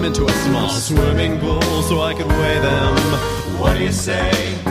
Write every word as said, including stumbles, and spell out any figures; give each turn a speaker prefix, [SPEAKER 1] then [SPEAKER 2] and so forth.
[SPEAKER 1] into a small swimming pool so I could weigh them. What do you say?